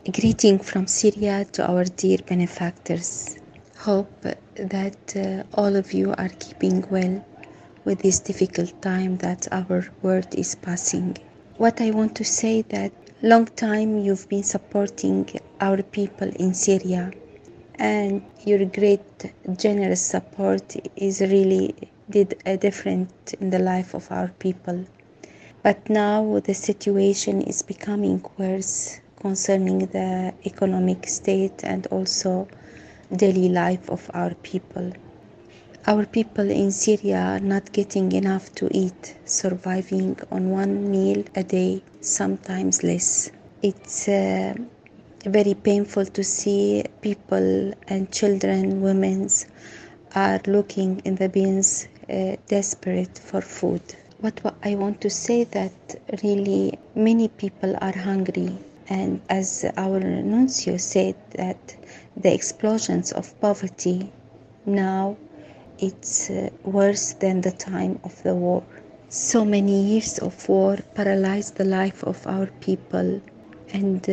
Greeting from Syria to our dear benefactors. Hope that all of you are keeping well with this difficult time that our world is passing. What I want to say that long time you've been supporting our people in Syria, and your great generous support is really did a difference in the life of our people. But now the situation is becoming worse concerning the economic state and also daily life of our people. Our people in Syria are not getting enough to eat, surviving on one meal a day, sometimes less. It's very painful to see people and children, women are looking in the bins, desperate for food. What I want to say that really many people are hungry, and as our nuncio said that the explosions of poverty now it's worse than the time of the war. So many years of war paralyzed the life of our people, and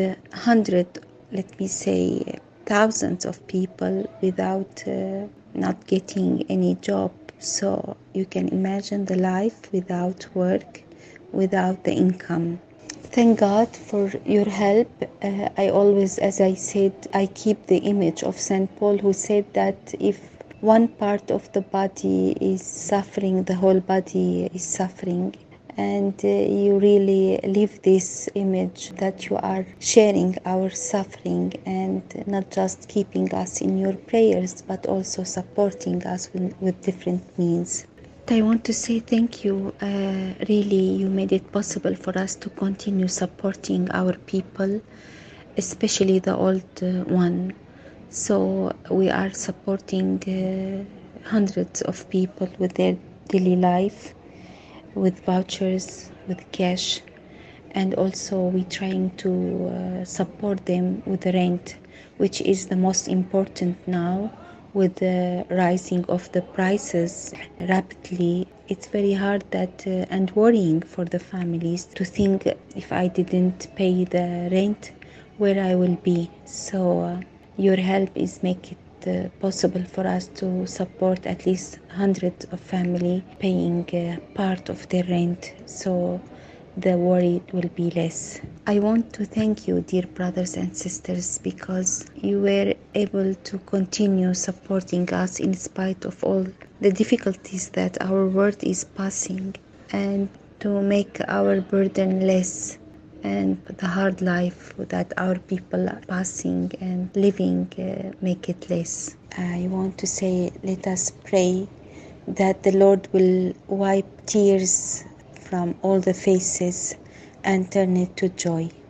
let me say, thousands of people without not getting any job. So you can imagine the life without work, without the income. Thank God for your help. I always, as I said, I keep the image of St. Paul, who said that if one part of the body is suffering, the whole body is suffering. And you really live this image that you are sharing our suffering and not just keeping us in your prayers, but also supporting us with different means. I want to say thank you. Really, you made it possible for us to continue supporting our people, especially the old one. So we are supporting hundreds of people with their daily life, with vouchers, with cash, and also we trying to support them with the rent, which is the most important now with the rising of the prices rapidly. It's very hard that and worrying for the families to think if I didn't pay the rent where I will be. So your help is make it possible for us to support at least hundreds of family paying part of their rent, so the worry will be less. I want to thank you, dear brothers and sisters, because you were able to continue supporting us in spite of all the difficulties that our world is passing, and to make our burden less and the hard life that our people are passing and living make it less. I want to say, let us pray that the Lord will wipe tears from all the faces and turn it to joy.